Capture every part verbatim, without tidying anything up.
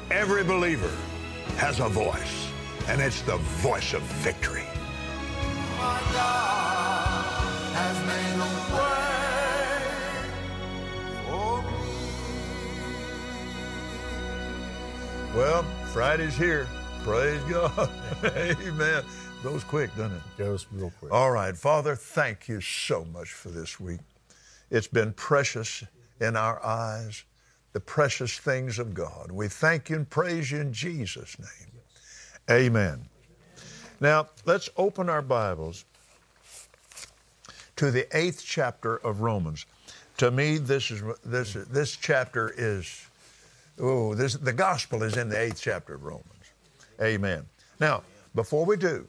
Every believer has a voice, and it's the voice of victory. My God has made a way for me. Well, Friday's here. Praise God. Amen. Goes quick, doesn't it? Goes real quick. All right, Father, thank you so much for this week. It's been precious in our eyes, the precious things of God. We thank you and praise you in Jesus' name. Amen. Now, let's open our Bibles to the eighth chapter of Romans. To me, this is this this chapter is oh, this the gospel is in the eighth chapter of Romans. Amen. Now, before we do,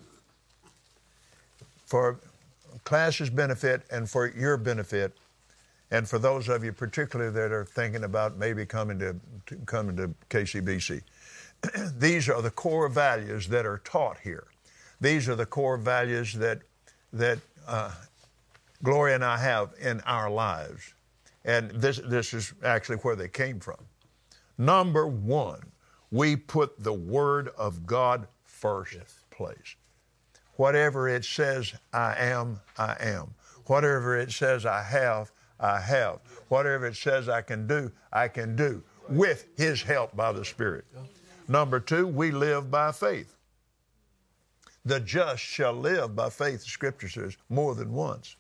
for class's benefit and for your benefit, and for those of you particularly that are thinking about maybe coming to, to coming to K C B C, these are the core values that are taught here. These are the core values that that uh, Gloria and I have in our lives, and this this is actually where they came from. Number one, we put the Word of God first yes. place. Whatever it says I am, I am. Whatever it says I have, I have. Whatever it says I can do, I can do with His help by the Spirit. Number two, we live by faith. The just shall live by faith, the Scripture says, more than once.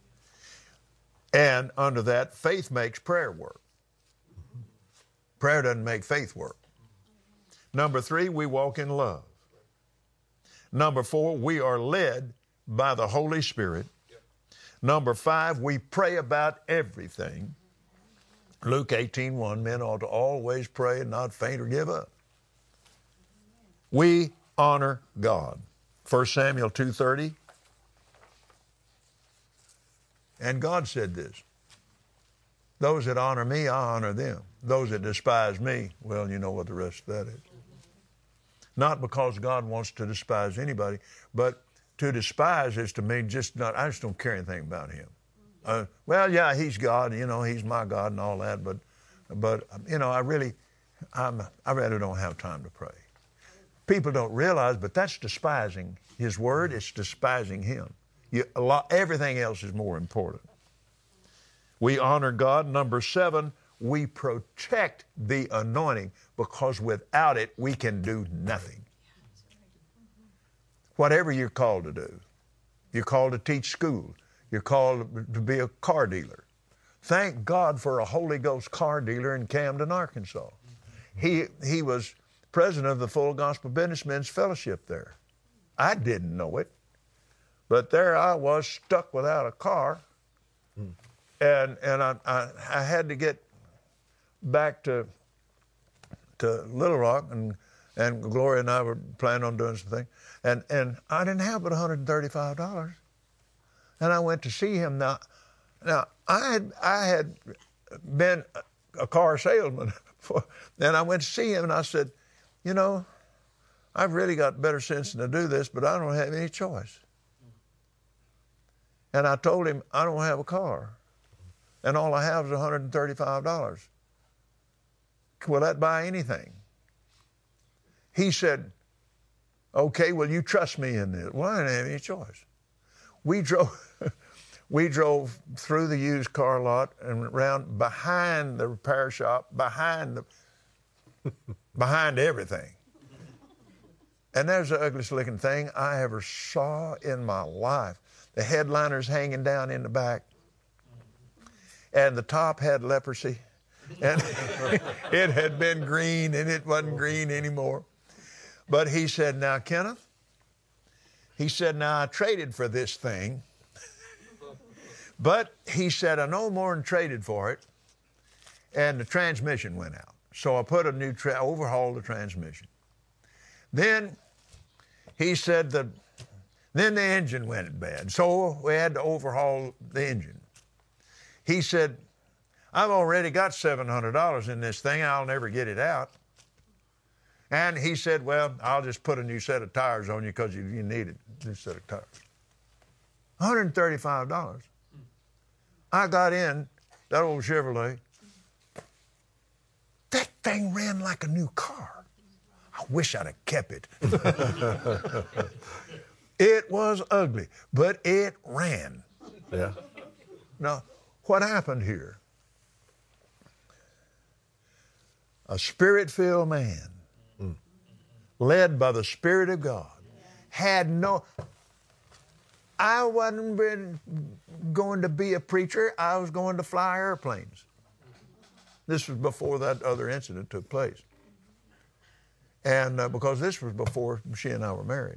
And under that, faith makes prayer work. Prayer doesn't make faith work. Number three, we walk in love. Number four, we are led by the Holy Spirit. Number five, we pray about everything. Luke eighteen one, men ought to always pray and not faint or give up. We honor God. First Samuel two thirty. And God said this, those that honor me, I honor them. Those that despise me, well, you know what the rest of that is. Not because God wants to despise anybody, but to despise is to me just not, I just don't care anything about Him. Uh, well, yeah, He's God, you know, He's my God and all that, but, but you know, I really, I'm, I really don't have time to pray. People don't realize, but that's despising His Word, it's despising Him. You, a lot, everything else is more important. We honor God. Number seven, we protect the anointing because without it, we can do nothing. Whatever you're called to do, you're called to teach school, you're called to be a car dealer. Thank God for a Holy Ghost car dealer in Camden, Arkansas. He, he was president of the Full Gospel Businessmen's Fellowship there. I didn't know it, but there I was stuck without a car, hmm. and, and I, I, I had to get back to to Little Rock, and and Gloria and I were planning on doing something, and and I didn't have but one hundred thirty-five dollars, and I went to see him. Now, now I had I had been a car salesman, for, and I went to see him, and I said, you know, I've really got better sense than to do this, but I don't have any choice. And I told him I don't have a car, and all I have is one hundred thirty-five dollars. Will that buy anything? He said, okay, well, you trust me in this. Well, I didn't have any choice. We drove, we drove through the used car lot and around behind the repair shop, behind the, behind everything. And there's the ugliest looking thing I ever saw in my life. The headliner's hanging down in the back, and the top had leprosy. And it had been green, and it wasn't green anymore. But he said, now, Kenneth, he said, now, I traded for this thing. But he said, I no more than traded for it, and the transmission went out. So I put a new, tra- overhauled the transmission. Then he said, the, then the engine went bad. So we had to overhaul the engine. He said, I've already got seven hundred dollars in this thing. I'll never get it out. And he said, well, I'll just put a new set of tires on you because you, you need a new set of tires. one hundred thirty-five dollars. I got in that old Chevrolet. That thing ran like a new car. I wish I'd have kept it. It was ugly, but it ran. Yeah. Now, what happened here? A spirit-filled man, mm. led by the Spirit of God, had no... I wasn't been going to be a preacher. I was going to fly airplanes. This was before that other incident took place. And uh, because this was before she and I were married.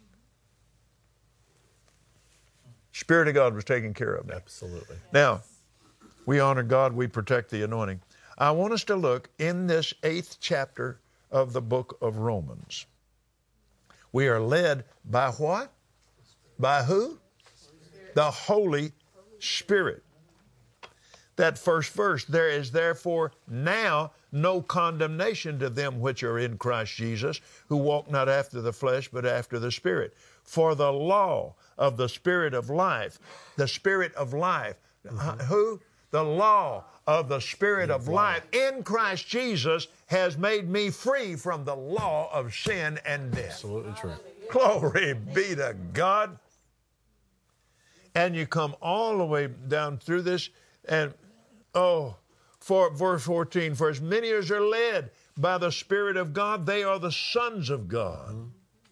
Spirit of God was taking care of me. Absolutely. Now, we honor God, we protect the anointing. I want us to look in this eighth chapter of the book of Romans. We are led by what? By who? The Holy Spirit. That first verse, there is therefore now no condemnation to them which are in Christ Jesus, who walk not after the flesh, but after the Spirit. For the law of the Spirit of life, the Spirit of life, mm-hmm. who? The law of the Spirit of life in Christ Jesus has made me free from the law of sin and death. Absolutely true. Glory be to God. And you come all the way down through this, and oh, for verse fourteen, for as many as are led by the Spirit of God, they are the sons of God. Mm-hmm.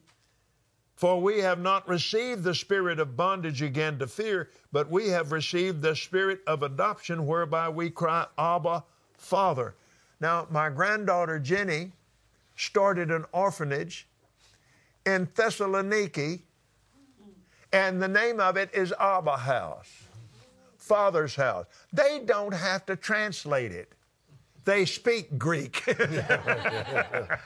For we have not received the spirit of bondage again to fear, but we have received the spirit of adoption, whereby we cry, Abba, Father. Now, my granddaughter Jenny started an orphanage in Thessaloniki, and the name of it is Abba House, Father's house. They don't have to translate it. They speak Greek. yeah,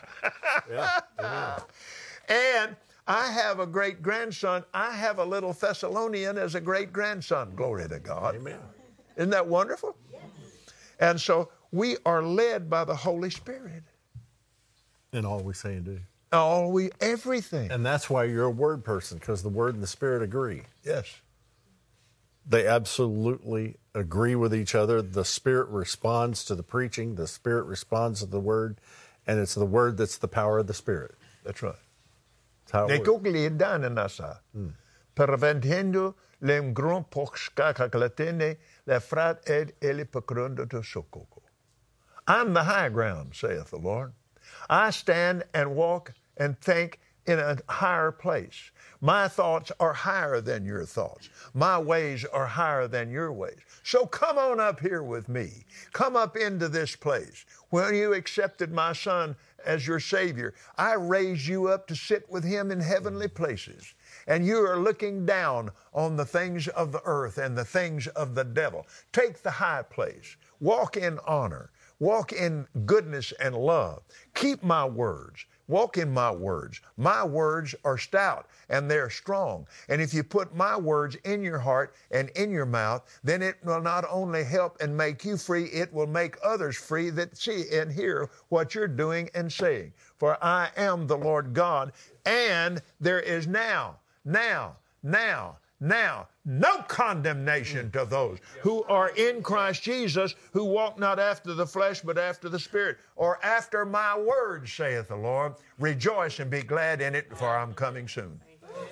yeah. And I have a great-grandson. I have a little Thessalonian as a great-grandson. Glory to God. Amen. Isn't that wonderful? Yes. And so we are led by the Holy Spirit. In all we say and do. All we, everything. And that's why you're a word person, because the word and the Spirit agree. Yes. They absolutely agree with each other. The Spirit responds to the preaching. The Spirit responds to the word. And it's the word that's the power of the Spirit. That's right. That's how it works. Mm. Perventendo lem gron poxka kaklatene le frat ed eli pekrundo to sokoko. I'm the high ground, saith the Lord. I stand and walk and think in a higher place. My thoughts are higher than your thoughts. My ways are higher than your ways. So come on up here with me. Come up into this place. When you accepted my Son as your Savior, I raised you up to sit with Him in heavenly places. And you are looking down on the things of the earth and the things of the devil. Take the high place. Walk in honor. Walk in goodness and love. Keep my words. Walk in my words. My words are stout and they're strong. And if you put my words in your heart and in your mouth, then it will not only help and make you free, it will make others free that see and hear what you're doing and saying. For I am the Lord God, and there is now, now, now, now, no condemnation to those who are in Christ Jesus, who walk not after the flesh, but after the Spirit, or after my word, saith the Lord. Rejoice and be glad in it, for I'm coming soon.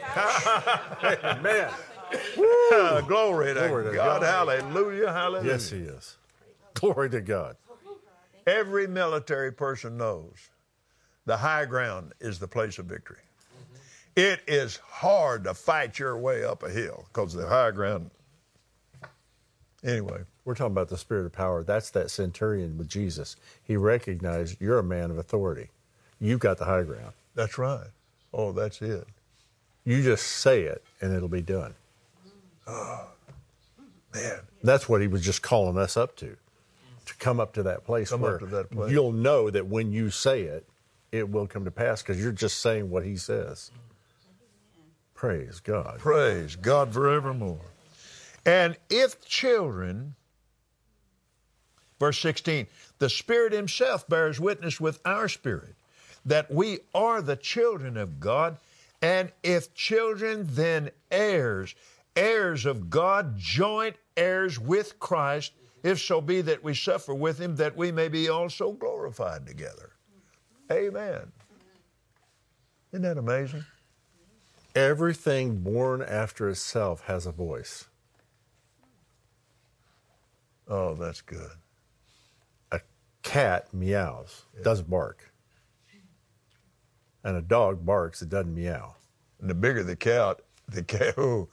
Amen. Glory to, Glory to God. God. Hallelujah, hallelujah. Yes, He is. Glory to God. Every military person knows the high ground is the place of victory. It is hard to fight your way up a hill because the high ground. Anyway. We're talking about the Spirit of power. That's that centurion with Jesus. He recognized you're a man of authority. You've got the high ground. That's right. Oh, that's it. You just say it and it'll be done. Oh, man. That's what He was just calling us up to. To come up to that place Come where up to that place. You'll know that when you say it, it will come to pass because you're just saying what He says. Praise God. Praise God forevermore. And if children, verse sixteen, the Spirit Himself bears witness with our spirit that we are the children of God, and if children, then heirs, heirs of God, joint heirs with Christ, if so be that we suffer with Him, that we may be also glorified together. Amen. Isn't that amazing? Everything born after itself has a voice. Oh, that's good. A cat meows, doesn't bark. And a dog barks, it doesn't meow. And the bigger the cat, the cat, oh,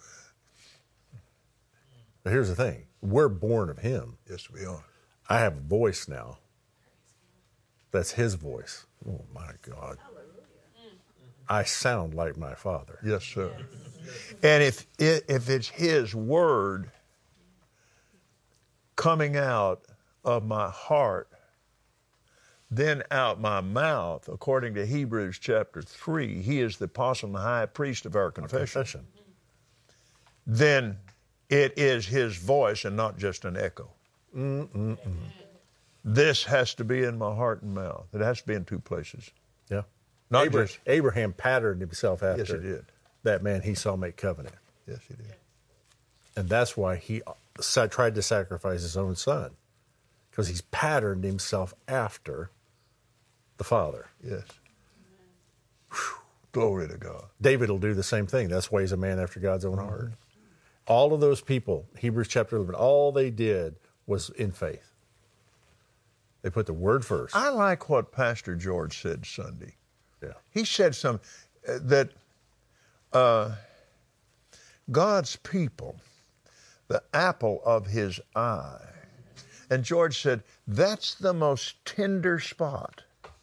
But here's the thing. We're born of him. yes, we are. I have a voice now. That's his voice. Oh, my God. I sound like my father. Yes, sir. And if it, if it's his word coming out of my heart, then out my mouth, according to Hebrews chapter three, he is the apostle and the high priest of our confession. Confession. Then it is his voice and not just an echo. Mm-mm-mm. This has to be in my heart and mouth. It has to be in two places. Yeah. Not Abraham, just, Abraham patterned himself after Yes, he did. that man he saw make covenant. yes, he did. And that's why he sa- tried to sacrifice his own son, because he's patterned himself after the Father. Yes. Whew. Glory to God. David will do the same thing. That's why he's a man after God's own heart. All of those people, Hebrews chapter eleven, all they did was in faith. They put the word first. I like what Pastor George said Sunday. Yeah. He said some uh, that uh, God's people, the apple of his eye. And George said, that's the most tender spot.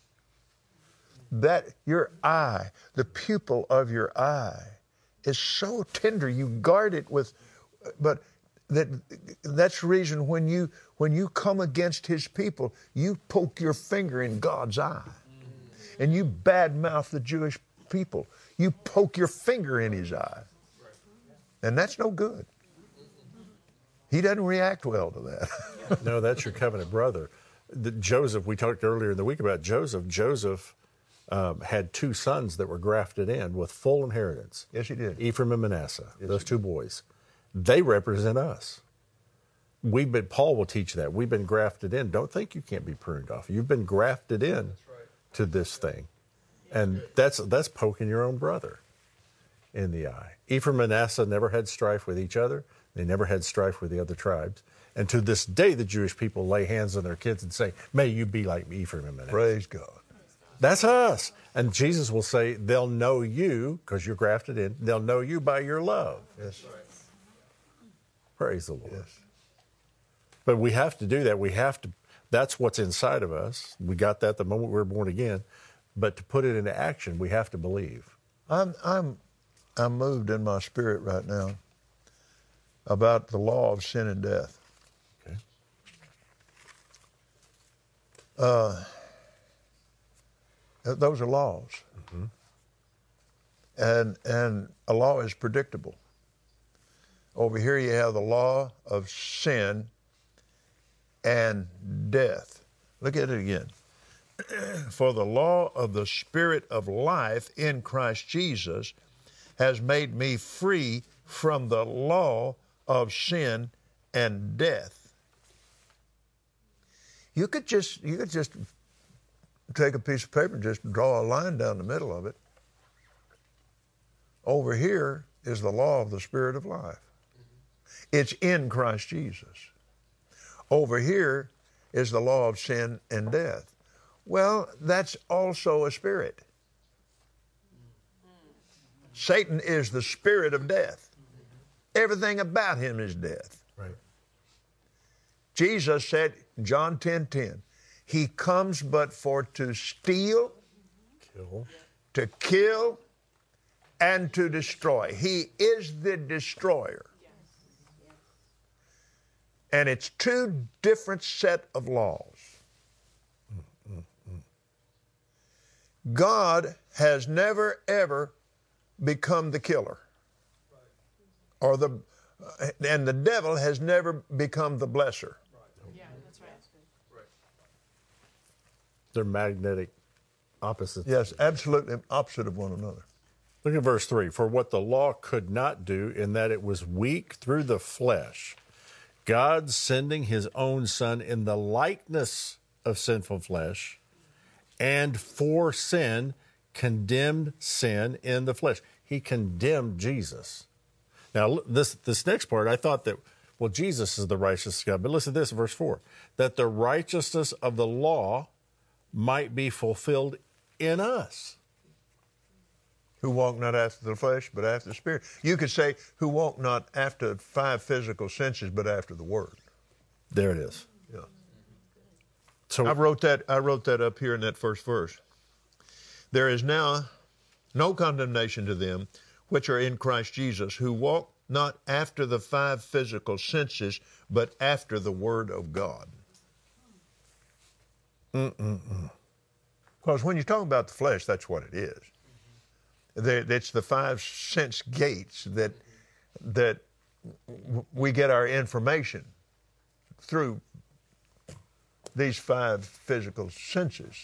That your eye, the pupil of your eye, is so tender. You guard it with, but that that's the reason when you when you come against his people, you poke your finger in God's eye. And you badmouth the Jewish people. You poke your finger in his eye. And that's no good. He doesn't react well to that. No, that's your covenant brother. The, Joseph, we talked earlier in the week about Joseph. Joseph um, had two sons that were grafted in with full inheritance. Yes, he did. Ephraim and Manasseh, those two boys. They represent us. We've been, Paul will teach that. We've been grafted in. Don't think you can't be pruned off. You've been grafted in to this thing. And that's that's poking your own brother in the eye. Ephraim and Manasseh never had strife with each other. They never had strife with the other tribes. And to this day, the Jewish people lay hands on their kids and say, may you be like Ephraim and Manasseh. Praise God. That's us. And Jesus will say, they'll know you, because you're grafted in, they'll know you by your love. Yes. Praise the Lord. Yes. But we have to do that. We have to, that's what's inside of us. We got that the moment we were born again. But to put it into action, we have to believe. I'm I'm I'm moved in my spirit right now about the law of sin and death. Okay. Uh, those are laws. Mm-hmm. And and a law is predictable. Over here you have the law of sin and death. Look at it again. For the law of the Spirit of life in Christ Jesus has made me free from the law of sin and death. You could just you could just take a piece of paper and just draw a line down the middle of it. Over here is the law of the Spirit of life. It's in Christ Jesus. Over here is the law of sin and death. Well, that's also a spirit. Satan is the spirit of death. Everything about him is death. Right. Jesus said, John ten ten, he comes but for to steal, Kill. to kill, and to destroy. He is the destroyer. And it's two different set of laws. God has never, ever become the killer. Or the, and the devil has never become the blesser. Yeah, that's right. They're magnetic opposites. Yes, absolutely opposite of one another. Look at verse three. For what the law could not do, in that it was weak through the flesh, God sending his own Son in the likeness of sinful flesh, and for sin condemned sin in the flesh. He condemned Jesus. Now, this, this next part, I thought that, well, Jesus is the righteousness of God. But listen to this, verse four. That the righteousness of the law might be fulfilled in us. Who walk not after the flesh, but after the Spirit. You could say, who walk not after five physical senses, but after the Word. There it is. Yeah. So I wrote that. I wrote that up here in that first verse. There is now no condemnation to them which are in Christ Jesus, who walk not after the five physical senses, but after the Word of God. Mm-mm-mm. Because when you talk about the flesh, that's what it is. It's the five sense gates that that we get our information through these five physical senses.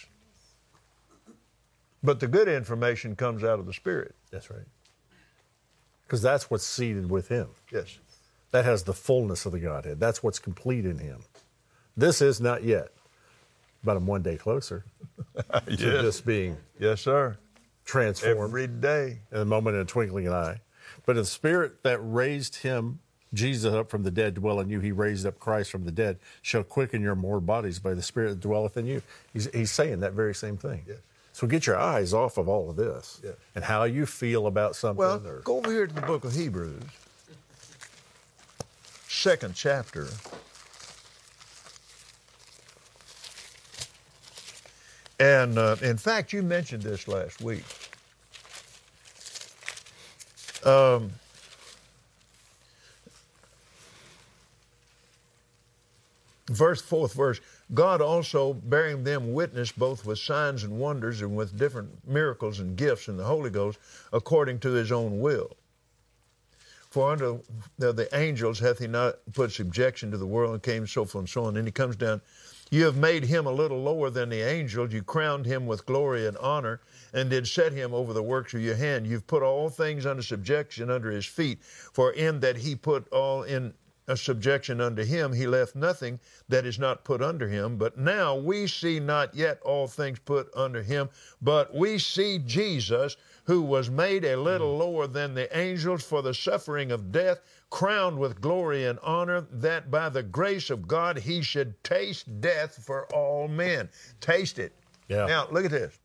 But the good information comes out of the Spirit. that's right. Because that's what's seated with him. Yes. That has the fullness of the Godhead. That's what's complete in him. This is not yet, but I'm one day closer to Yes. this being Yes, sir. transformed Every day. in a moment, in a twinkling of an eye. But the Spirit that raised him, Jesus, up from the dead, dwell in you. He raised up Christ from the dead, shall quicken your mortal bodies by the Spirit that dwelleth in you. He's, he's saying that very same thing. Yes. So get your eyes off of all of this Yes. and how you feel about something. Well, or, go over here to the book of Hebrews, second chapter. And uh, in fact, you mentioned this last week. Um, verse, fourth verse, God also bearing them witness both with signs and wonders and with different miracles and gifts in the Holy Ghost according to his own will. For unto the, the angels hath he not put subjection to the world, and came so forth and so on. And he comes down, you have made him a little lower than the angels. You crowned him with glory and honor, and did set him over the works of your hand. You've put all things under subjection under his feet. For in that he put all in a subjection unto him, he left nothing that is not put under him. But now we see not yet all things put under him, but we see Jesus, who was made a little lower than the angels for the suffering of death, crowned with glory and honor, that by the grace of God he should taste death for all men. Taste it. Yeah. Now, look at this.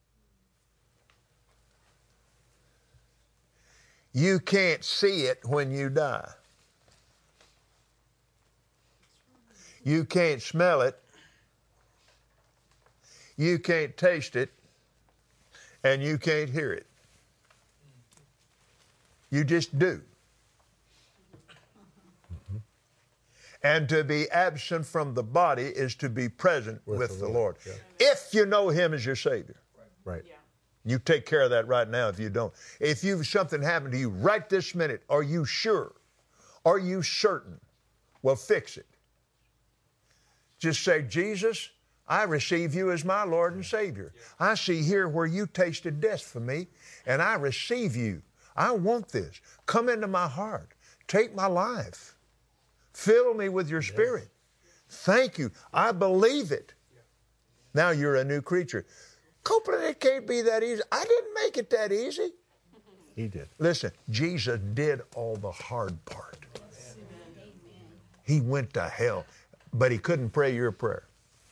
You can't see it when you die. You can't smell it. You can't taste it. And you can't hear it. You just do. Mm-hmm. And to be absent from the body is to be present with, With the, the Lord. Lord. Yeah. If you know him as your Savior. right. Yeah. You take care of that right now if you don't. If you something happened to you right this minute, are you sure? Are you certain? Well, fix it. Just say, Jesus, I receive you as my Lord and Savior. I see here where you tasted death for me, and I receive you. I want this. Come into my heart. Take my life. Fill me with your Spirit. Thank you. I believe it. Now you're a new creature. Copeland, it can't be that easy. I didn't make it that easy. He did. Listen, Jesus did all the hard part. He went to hell, but he couldn't pray your prayer.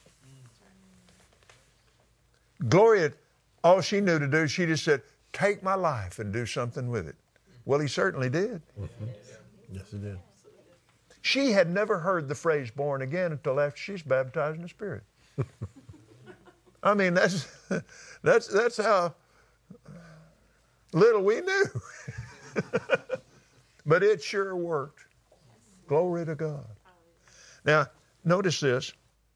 Gloria, all she knew to do, she just said, take my life and do something with it. Well, he certainly did. Mm-hmm. Yes, he did. She had never heard the phrase born again until after she's baptized in the Spirit. I mean, that's, that's, that's how little we knew. But it sure worked. Glory to God. Now, notice this.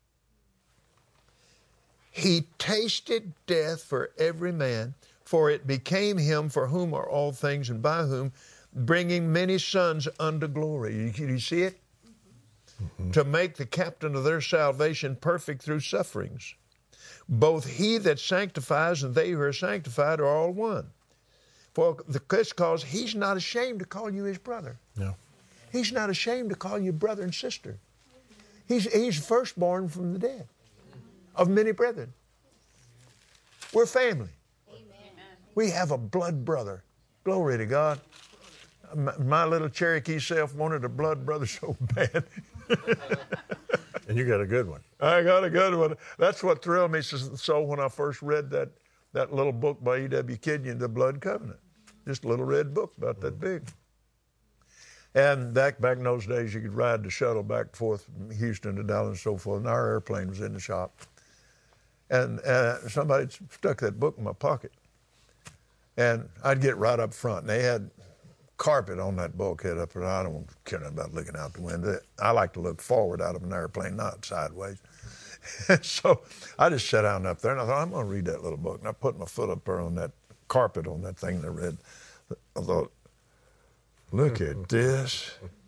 He tasted death for every man, for it became him for whom are all things and by whom, bringing many sons unto glory. You, you see it? Mm-hmm. To make the captain of their salvation perfect through sufferings. Both he that sanctifies and they who are sanctified are all one. For this cause he's not ashamed to call you his brother. No. He's not ashamed to call you brother and sister. He's, he's firstborn from the dead of many brethren. We're family. We have a blood brother. Glory to God. My, my little Cherokee self wanted a blood brother so bad. And you got a good one. I got a good one. That's what thrilled me so when I first read that, that little book by E W Kenyon, The Blood Covenant. Just a little red book about that big. And back, back in those days, you could ride the shuttle back and forth from Houston to Dallas and so forth, and our airplane was in the shop. And uh, somebody stuck that book in my pocket. And I'd get right up front, and they had carpet on that bulkhead up there. I don't care about looking out the window. I like to look forward out of an airplane, not sideways. So I just sat down up there, and I thought, I'm going to read that little book. And I put my foot up there on that carpet on that thing, and I read. I thought, look at this.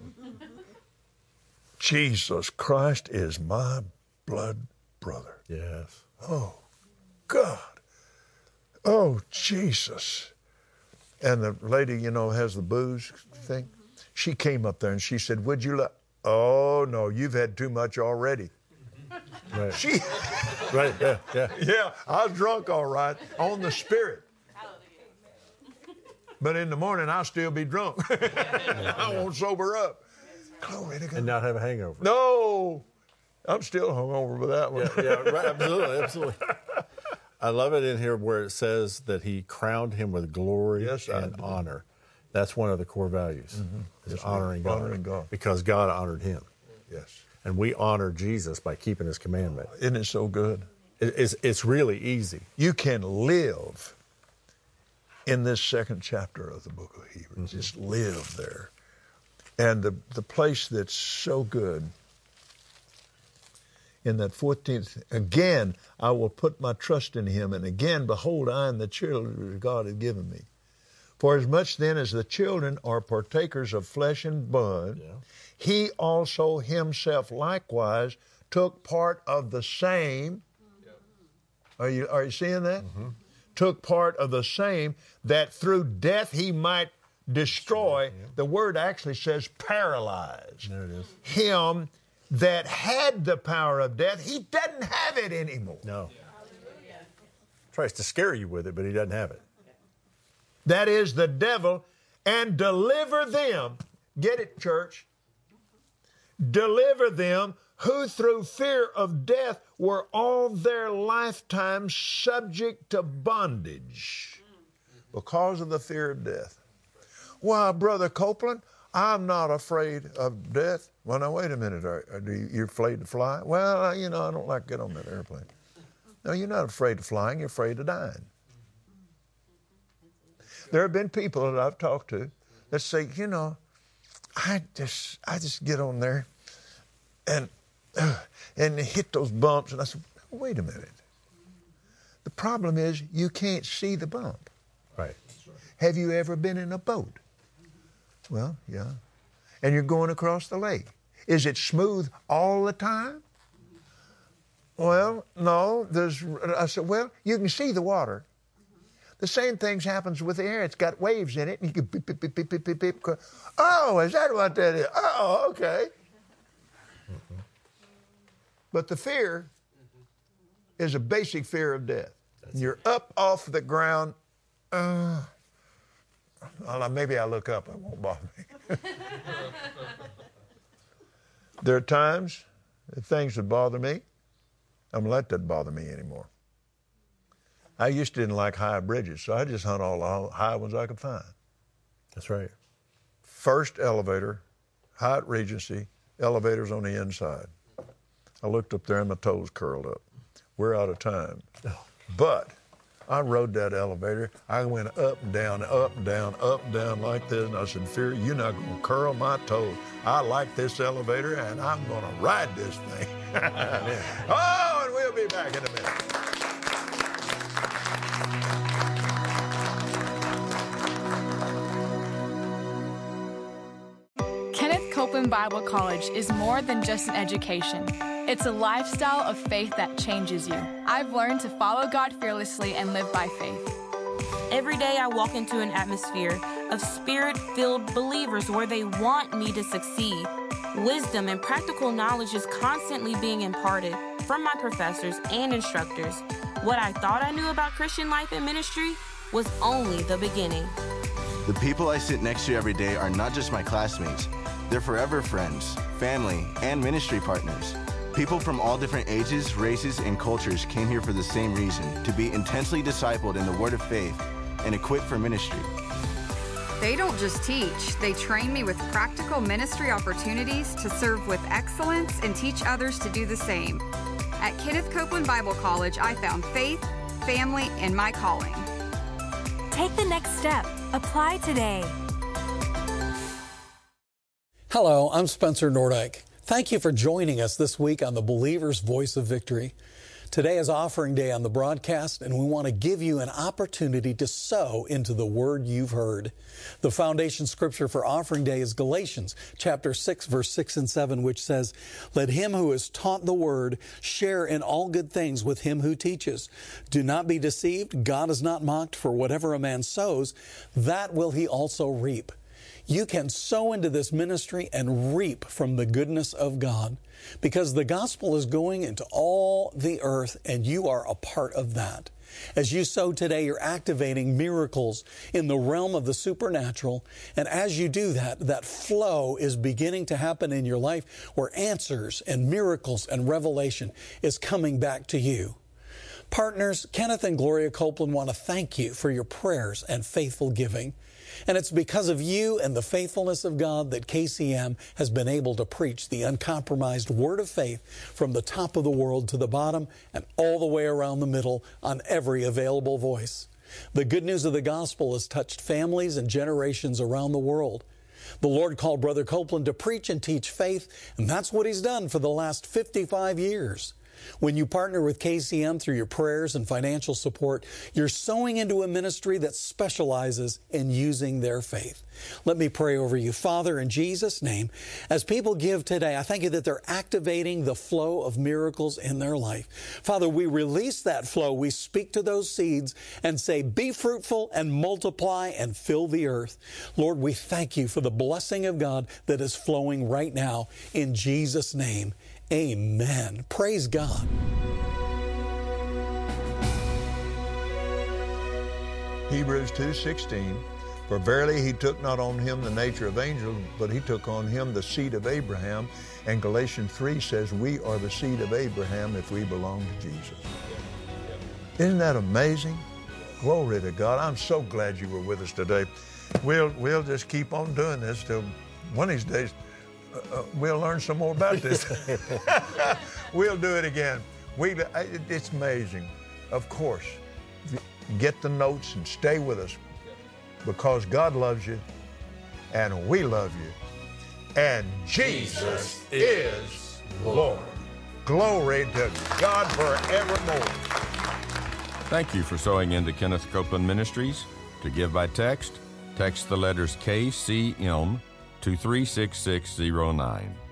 Jesus Christ is my blood brother. Yes. Oh, God. Oh, Jesus. And the lady, you know, has the booze thing. She came up there and she said, would you like, oh, no, you've had too much already. Right. She, Right, yeah, yeah. yeah, I was drunk all right on the Spirit. But in the morning, I'll still be drunk. I won't sober up. Glory to God. And not have a hangover. No, I'm still hungover with that one. Yeah, yeah, right, absolutely, absolutely. I love it in here where it says that he crowned him with glory Yes, I and do. honor. That's one of the core values, is Yes, honoring God. honoring God. Because God honored him. Yes. And we honor Jesus by keeping his commandment. Isn't it so good? It- It's, it's really easy. You can live in this second chapter of the book of Hebrews. Mm-hmm. Just live there. And the, the place that's so good, in that fourteenth, again, I will put my trust in him, and again, behold, I am the children that God has given me. For as much then as the children are partakers of flesh and blood, Yeah. he also himself likewise took part of the same. Are you, are you seeing that? Mm-hmm. Took part of the same, that through death he might destroy. The word actually says paralyze. There it is. Him that had the power of death. He doesn't have it anymore. No. Tries to scare you with it, but he doesn't have it. That is the devil, and deliver them. Get it, church? Deliver them who through fear of death were all their lifetime subject to bondage because of the fear of death. Why, Brother Copeland, I'm not afraid of death. Well, now, wait a minute. Are, are you you're afraid to fly? Well, you know, I don't like to get on that airplane. No, you're not afraid of flying. You're afraid of dying. There have been people that I've talked to that say, you know, I just I just get on there and uh, and hit those bumps. And I said, wait a minute. The problem is you can't see the bump. Right. Have you ever been in a boat? Well, yeah. And you're going across the lake. Is it smooth all the time? Well, no. There's. I said, well, you can see the water. The same thing happens with the air. It's got waves in it, and you can beep, beep, beep, beep, beep, beep, beep. Oh, is that what that is? Oh, okay. Mm-hmm. But the fear is a basic fear of death. You're up off the ground. Uh, well, maybe I look up. It won't bother me. There are times that things that bother me. I'm gonna let that bother me anymore. I used to didn't like high bridges, so I just hunt all the high ones I could find. That's right. First elevator, Hyatt Regency, elevators on the inside. I looked up there and my toes curled up. We're out of time. But I rode that elevator. I went up and down, up and down, up and down like this. And I said, Fear, you're not going to curl my toes. I like this elevator, and I'm going to ride this thing. Oh, and we'll be back in a minute. Kenneth Copeland Bible College is more than just an education. It's a lifestyle of faith that changes you. I've learned to follow God fearlessly and live by faith. Every day I walk into an atmosphere of spirit-filled believers where they want me to succeed. Wisdom and practical knowledge is constantly being imparted from my professors and instructors. What I thought I knew about Christian life and ministry was only the beginning. The people I sit next to every day are not just my classmates. They're forever friends, family, and ministry partners. People from all different ages, races, and cultures came here for the same reason, to be intensely discipled in the Word of faith and equipped for ministry. They don't just teach, they train me with practical ministry opportunities to serve with excellence and teach others to do the same. At Kenneth Copeland Bible College, I found faith, family, and my calling. Take the next step. Apply today. Hello, I'm Spencer Nordyke. Thank you for joining us this week on the Believer's Voice of Victory. Today is offering day on the broadcast, and we want to give you an opportunity to sow into the word you've heard. The foundation scripture for offering day is Galatians chapter six, verse six and seven, which says, "Let him who is taught the word share in all good things with him who teaches. Do not be deceived. God is not mocked, for whatever a man sows, that will he also reap." You can sow into this ministry and reap from the goodness of God, because the gospel is going into all the earth, and you are a part of that. As you sow today, you're activating miracles in the realm of the supernatural, and as you do that, that flow is beginning to happen in your life where answers and miracles and revelation is coming back to you. Partners, Kenneth and Gloria Copeland want to thank you for your prayers and faithful giving. And it's because of you and the faithfulness of God that K C M has been able to preach the uncompromised word of faith from the top of the world to the bottom and all the way around the middle on every available voice. The good news of the gospel has touched families and generations around the world. The Lord called Brother Copeland to preach and teach faith, and that's what he's done for the last fifty-five years. When you partner with K C M through your prayers and financial support, you're sowing into a ministry that specializes in using their faith. Let me pray over you. Father, in Jesus' name, as people give today, I thank you that they're activating the flow of miracles in their life. Father, we release that flow. We speak to those seeds and say, be fruitful and multiply and fill the earth. Lord, we thank you for the blessing of God that is flowing right now in Jesus' name. Amen. Praise God. Hebrews two sixteen, for verily he took not on him the nature of angels, but he took on him the seed of Abraham. And Galatians three says we are the seed of Abraham if we belong to Jesus. Isn't that amazing? Glory to God. I'm so glad you were with us today. We'll, we'll just keep on doing this till one of these days Uh, we'll learn some more about this. We'll do it again. We, it's amazing. Of course, get the notes and stay with us, because God loves you and we love you. And Jesus is Lord. Glory to God forevermore. Thank you for sowing into Kenneth Copeland Ministries. To give by text, text the letters K C M to three six six zero nine.